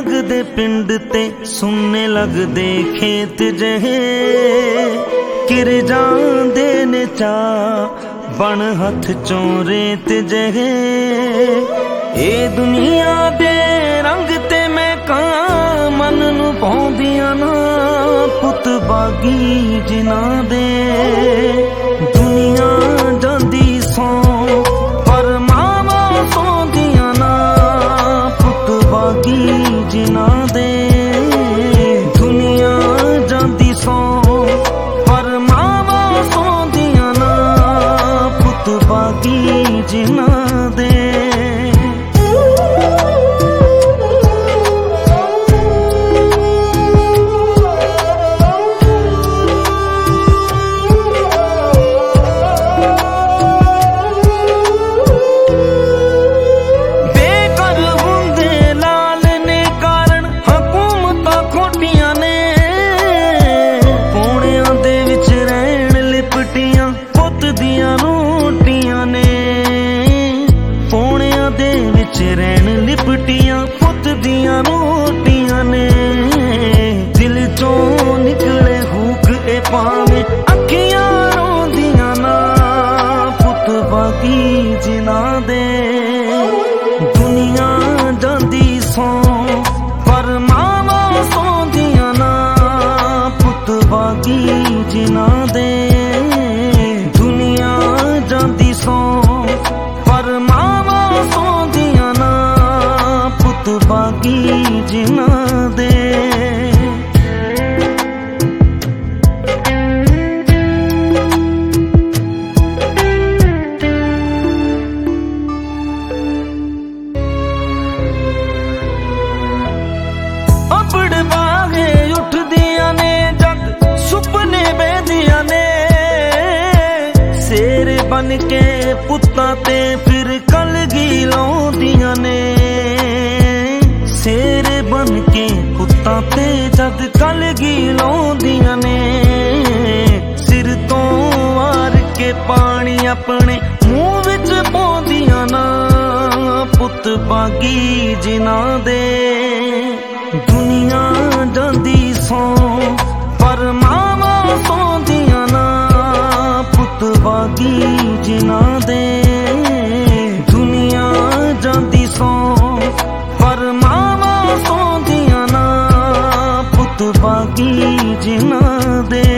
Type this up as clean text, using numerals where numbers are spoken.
लगदे पिंड ते सुनने लगदे खेत जहे किर जांदे ने चा बन हथ चों रेत जहे ए दुनिया दे रंग ते मैं कहां मन नू पाउंदियां ना पुत बागी जिन्हां दे दुनिया जांदी सौ पर मावा सौंदियां ना पुत बागी जिन्हां दे दुनिया जांदी सौ पर मावा सौंदियां ना पुत बागी जिन्हां दे रहन लिपटियां पुत दियां रोटियां ने दिल चों निकले हुक ए पावे अखियां रोंदियां ना पुत बागी जिन्हां दे दुनिया जांदी सौ पर मावा सौंदियां ना पुत बागी जिन्हां दे दुनिया जांदी सौ पर मावा सौंदियां ना पुत बागी जिन्हां दे अपड़ बागे उठदियां ने जग सुपने बहदियां ने शेर बन के पुत्तां ते फिर कलगी लाउंदियां ने शेर बन के पुत्तां ते जद कलगी लाउंदियां ने सिर तो वार के पानी अपने मुंह विच पाउंदियां ना पुत बागी जिन्हां दे दुनिया जांदी सौ पर मावा सौंदियां ना पुत बागी जिन्हां दे दुनिया जांदी सौ पर मावा सौंदियां ना पुत बागी जिन्हां दे